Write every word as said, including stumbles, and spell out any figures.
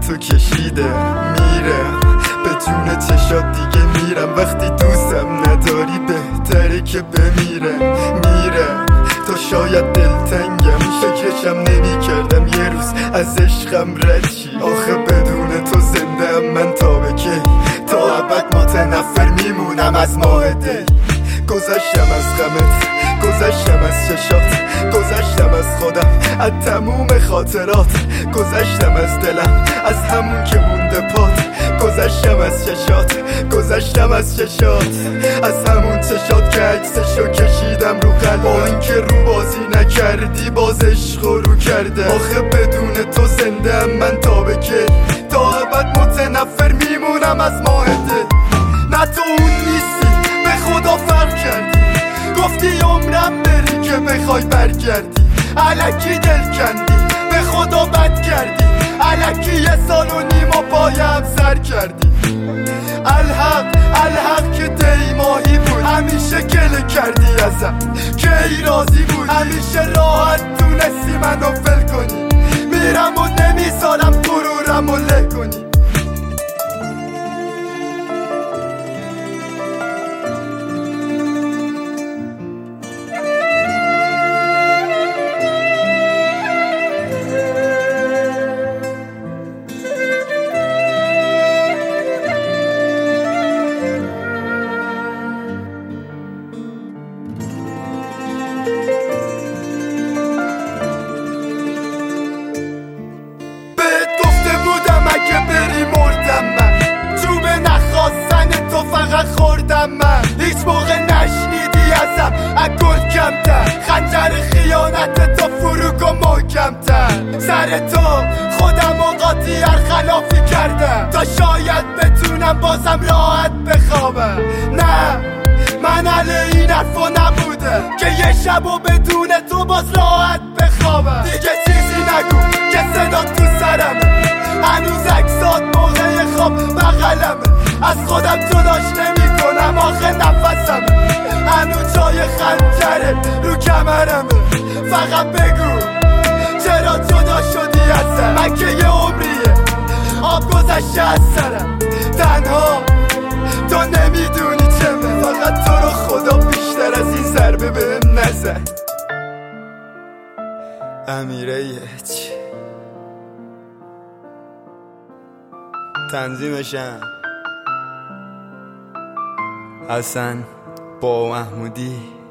تو کشیده میره به جون چشات دیگه میرم وقتی دوستم نداری بهتره که بمیره میره تو شاید دلتنگم فکرشم نمی کردم یه روز از عشقم رد شی آخه بدون تو زنده ام من تا به کی تا ابد متنفر میمونم از ماه دی گذشتم از غمت گذشتم از چشات گذشتم از خودم از تموم خاطرات گذشتم از دلم از همون که مونده پات گذشتم از چشات گذشتم از چشات از همون چشات که عکسشو کشیدم رو قلبم با اینکه رو بازی نکردی باز عشق رو کرده آخه بدون تو زنده ام من تا به کی تا ابد متنفر میمونم از ماه دل نه تو اون نیستی به خدا فرق کردی گفتی عمرم بری که بخوای برگردی الکی دل کندی به خدا بد کردی الکی یه سال و نیم و پایم سر کردی الحق الحق که دی ماهی بود همیشه گله کردی ازم که ای راضی بود همیشه راحت تونستی منو ول کنی میرم و نمیذارم غرورم و له کنی خوردم من هیچ موقع نشنیدی ازم اگل کمتر خنجر خیانت تو فروگ و محکمتر سر تو خودم و قاطی هر خلافی کردم تا شاید بتونم بازم راحت بخوابم نه من علی این حرفا نبوده که یه شب و بدون تو باز راحت بخوابم دیگه چیزی نگو که صدا تو سرمه هنوز عکسات موقع خواب بغلمه از خودم جداش نمی کنم آخه نفسم هنوز جای خنجره رو کمرمه فقط بگو چرا جدا شدی ازم من که یه عمریه آب گذشته از سرم تنها تو نمیدونی چمه فقط تو رو خدا بیشتر از این ضربه بهم نزن امیره یچ تنظیمشم حسن با محمودی